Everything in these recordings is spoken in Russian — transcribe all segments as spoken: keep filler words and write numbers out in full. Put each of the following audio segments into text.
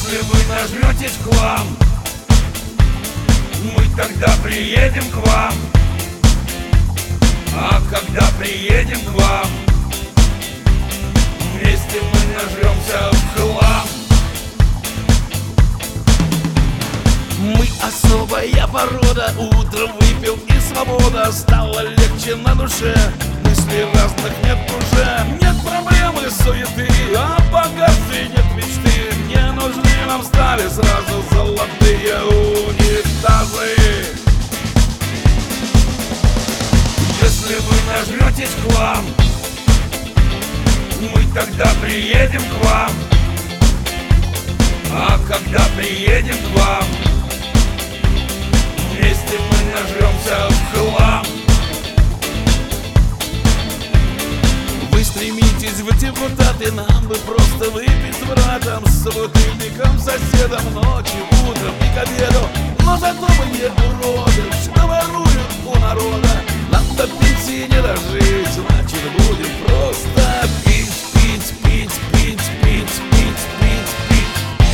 Если вы нажметесь к вам, мы тогда приедем к вам. А когда приедем к вам, вместе мы нажремся в хлам. Мы особая порода, утром выпил и свобода. Стало легче на душе, мыслей разных нет уже. Нет проблемы, суеты, о богатстве нет мечты. Не нужны нам стали сразу золотые унитазы. Если вы нажметесь к вам, мы тогда приедем к вам. А когда приедем к вам, вместе мы нажремся в хлам. Вы стремитесь в депутаты, нам бы просто выпить с братом, с собутыльником, соседом, ночью, утром и к обеду. Но зато мы не уроды, что воруют у народа. Нам до пенсии не дожить, значит будем просто пить, пить, пить, пить, пить, пить, пить, пить.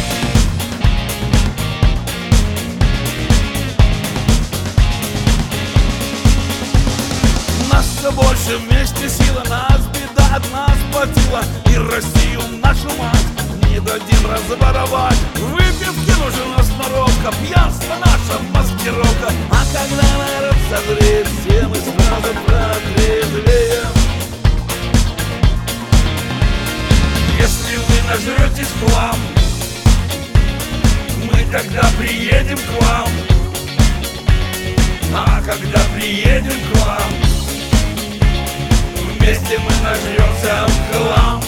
Нас все больше, вместе сила, нас беда от нас платила. И Россию нашу мать не дадим разворовать. Выпивки нужна сноровка, пьянство наша маскировка. А когда народ созреет, все мы сразу протрезвеем. Если вы нажретесь к вам, мы тогда приедем к вам. А когда приедем к вам, вместе мы нажремся в хлам.